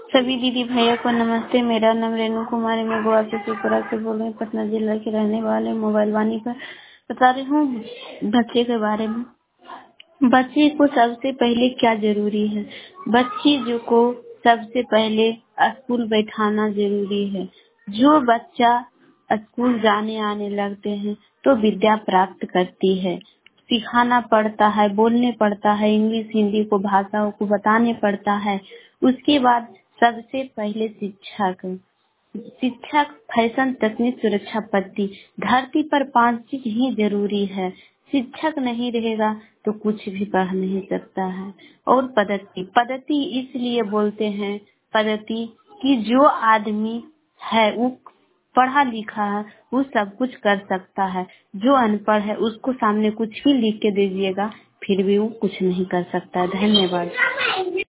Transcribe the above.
सभी दीदी भैया को नमस्ते। मेरा नाम रेणु कुमारी, मैं गोवा से त्रिपुरा से बोल रही हूँ, पटना जिला की रहने वाले। मोबाइल वाणी पर बता रही हूँ बच्चे के बारे में। बच्चे को सबसे पहले क्या जरूरी है? बच्चे जो को सबसे पहले स्कूल बैठाना जरूरी है। जो बच्चा स्कूल जाने आने लगते हैं तो विद्या प्राप्त करती है। सिखाना पड़ता है, बोलने पड़ता है, इंग्लिश हिंदी को भाषाओं को बताने पड़ता है। उसके बाद सबसे पहले शिक्षक, फैशन, तकनीक, सुरक्षा, पद्धति। धरती पर 5 चीज ही जरूरी है। शिक्षक नहीं रहेगा तो कुछ भी पढ़ नहीं सकता है। और पद्धति इसलिए बोलते हैं पद्धति कि जो आदमी है वो पढ़ा लिखा है, वो सब कुछ कर सकता है। जो अनपढ़ है उसको सामने कुछ भी लिख के दीजिएगा फिर भी वो कुछ नहीं कर सकता है। धन्यवाद।